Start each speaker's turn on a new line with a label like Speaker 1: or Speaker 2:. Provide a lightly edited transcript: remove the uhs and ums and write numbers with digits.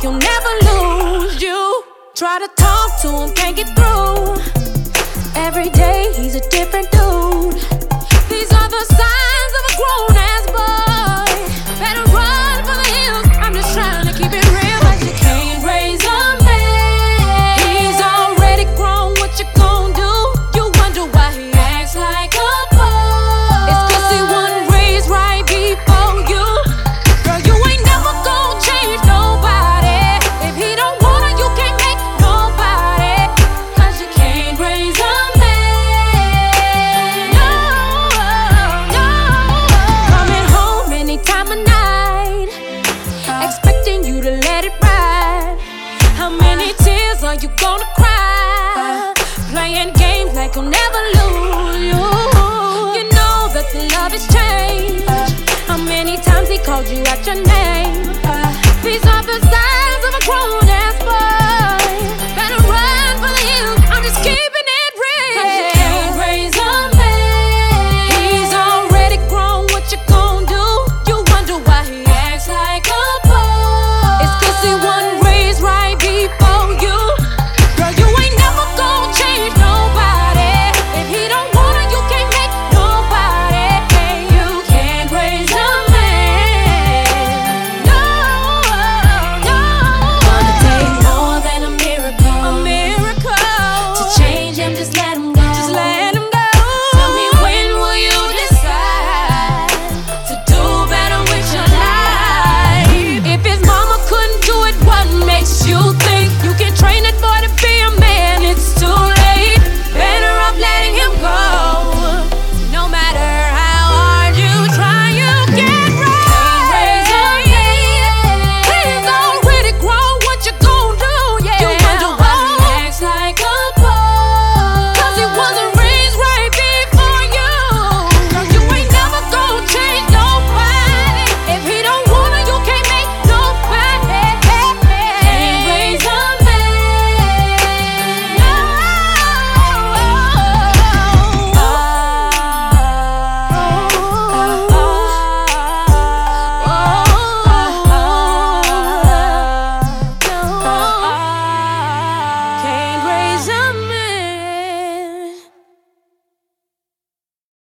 Speaker 1: you'll never lose. You try to talk to him, can't get through. Every day he's a different dude. These are the signs of a grown-ass boy. Better run for the hills. I'm just trying to keep it real, but you can't raise a man. He's already grown, what you gon' do? You wonder why he acts like a boy. It's 'cause he wasn't raised right before you. Girl, you ain't never gon' change nobody. If he don't wanna, you can't make nobody. 'Cause you can't raise a man. No, no. Coming home any time of night, expecting you to let it ride. How many tears are you gonna cry? Playing games like you'll never lose. You know that the love has changed. How many times he called you out your name? These are the signs of a grown